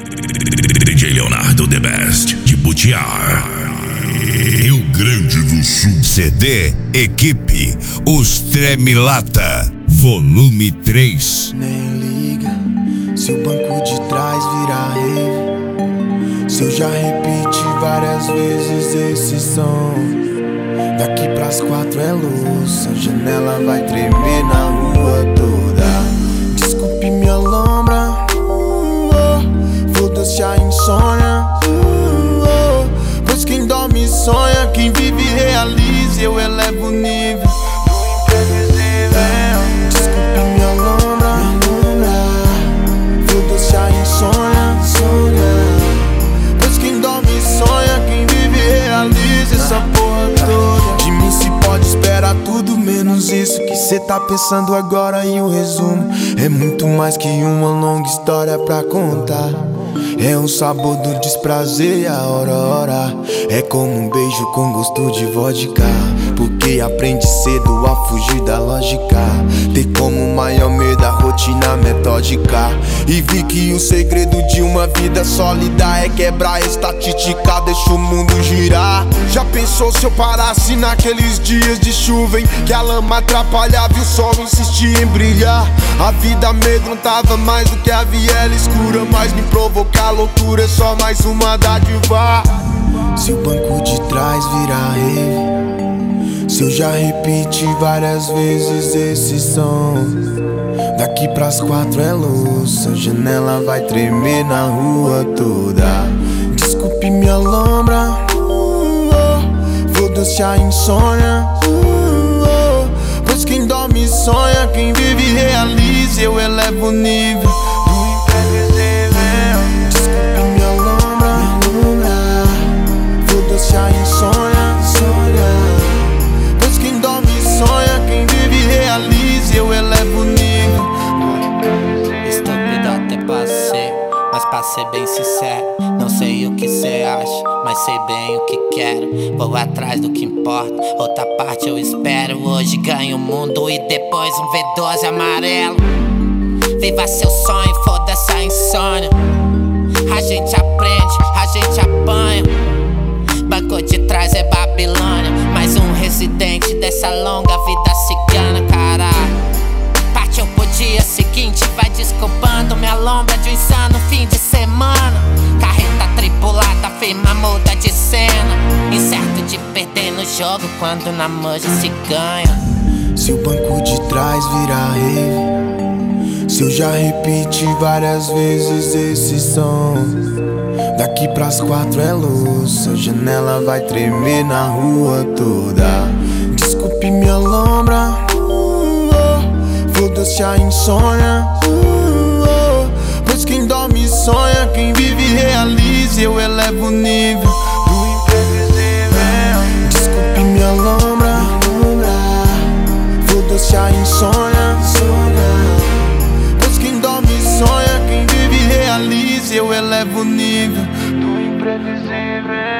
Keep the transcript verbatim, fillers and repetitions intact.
D J Leonardo The Best de Butiá, Rio Grande do Sul. C D Equipe Os Tremilata, volume três. Nem liga se o banco de trás virar rave, se eu já repeti várias vezes esse som. Daqui pras quatro é luz, a janela vai tremer na rua toda. Desculpe minha lombra, foda-se a insônia, pois quem dorme sonha, quem vive realiza. Eu elevo o nível do imprevisível. Desculpe minha lombra, foda-se a insônia, pois quem dorme sonha, quem vive realiza. Essa porra toda de mim se pode esperar tudo menos isso que cê tá pensando agora. E o resumo é muito mais que uma longa história pra contar. É o sabor do desprazer e a hora, hora. É como um beijo com gosto de vodka, porque aprende cedo a fugir da lógica. Ter como maior medo a rotina metódica. E vi que o segredo de uma vida sólida é quebrar a estatística, deixa o mundo girar. Já pensou se eu parasse naqueles dias de chuva em que a lama atrapalhava e o sol insistia em brilhar? A vida amedrontava mais do que a viela escura, mas me provocar loucura é só mais uma dádiva. Se o banco de trás virar rave, se eu já repeti várias vezes esse som. Daqui pras quatro é luz, a janela vai tremer na rua toda. Desculpe minha lombra, foda-se a insônia, pois quem dorme sonha, quem vive realiza. Eu elevo o nível do imprevisível. Desculpe minha lombra, foda-se a insônia, pois quem dorme sonha, quem vive realiza. Eu elevo o nível do imprevisível. Estúpido até passei, mas pra ser bem sincero, não sei o que cê acha, mas sei bem o que quero. Vou atrás do que importa, outra parte eu espero. Hoje ganho o mundo e depois um V doze amarelo. Viva seu sonho, foda-se a insônia. A gente aprende, a gente apanha. Banco de trás é Babilônia, mais um residente dessa longa vida cigana, caralho. Partiu pro dia seguinte, vai desculpando minha lombra de um insano fim de semana. Carreta tripulada, firma muda de cena. Incerto de perder no jogo quando na manja se ganha. Se o banco de trás virar rave, se eu já repeti várias vezes esse som. Daqui pras quatro é luz, a janela vai tremer na rua toda. Desculpe minha lombra, foda-se a insônia, pois quem dorme sonha, quem vive realiza. Eu elevo o nível do imprevisível. Desculpe minha lombra, foda-se a insônia, pois quem dorme sonha, quem vive realiza. Eu elevo o nível do imprevisível.